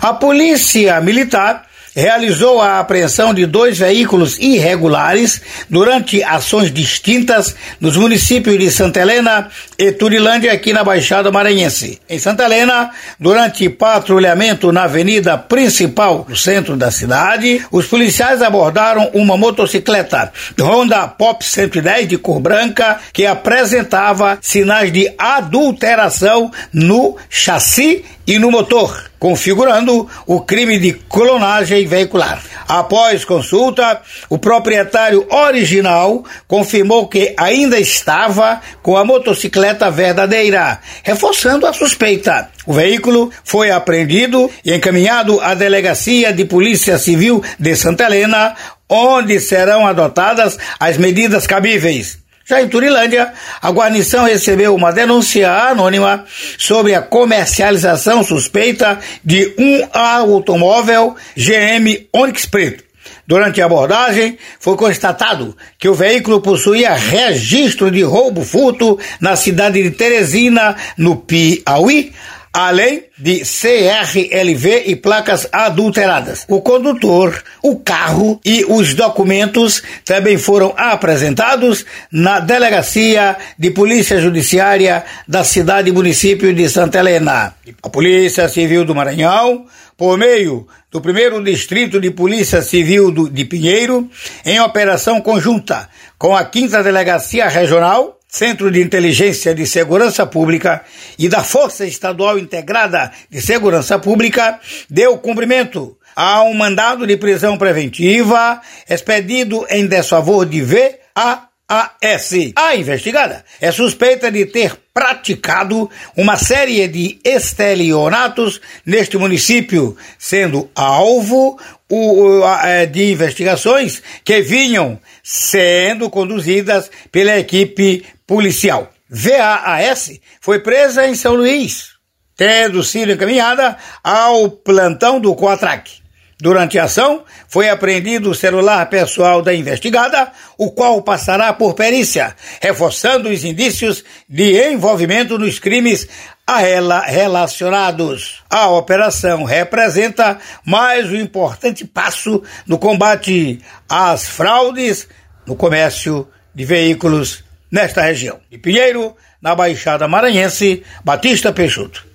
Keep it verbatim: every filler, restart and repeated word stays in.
A Polícia Militar realizou a apreensão de dois veículos irregulares durante ações distintas nos municípios de Santa Helena e Turilândia, aqui na Baixada Maranhense. Em Santa Helena, durante patrulhamento na avenida principal do centro da cidade, os policiais abordaram uma motocicleta Honda Pop cento e dez de cor branca que apresentava sinais de adulteração no chassi e no motor, configurando o crime de clonagem veicular. Após consulta, o proprietário original confirmou que ainda estava com a motocicleta verdadeira, reforçando a suspeita. O veículo foi apreendido e encaminhado à Delegacia de Polícia Civil de Santa Helena, onde serão adotadas as medidas cabíveis. Já em Turilândia, a guarnição recebeu uma denúncia anônima sobre a comercialização suspeita de um automóvel G M Onix preto. Durante a abordagem, foi constatado que o veículo possuía registro de roubo-furto na cidade de Teresina, no Piauí, além de C R L V e placas adulteradas. O condutor, o carro e os documentos também foram apresentados na Delegacia de Polícia Judiciária da cidade e município de Santa Helena. A Polícia Civil do Maranhão, por meio do primeiro Distrito de Polícia Civil do, de Pinheiro, em operação conjunta com a quinta Delegacia Regional, Centro de Inteligência de Segurança Pública e da Força Estadual Integrada de Segurança Pública, deu cumprimento a um mandado de prisão preventiva expedido em desfavor de V A A S. A investigada é suspeita de ter praticado uma série de estelionatos neste município, sendo alvo o, a, de investigações que vinham sendo conduzidas pela equipe policial. V A A S foi presa em São Luís, tendo sido encaminhada ao plantão do COATRAC. Durante a ação, foi apreendido o celular pessoal da investigada, o qual passará por perícia, reforçando os indícios de envolvimento nos crimes a ela relacionados. A operação representa mais um importante passo no combate às fraudes no comércio de veículos nesta região. De Pinheiro, na Baixada Maranhense, Batista Peixoto.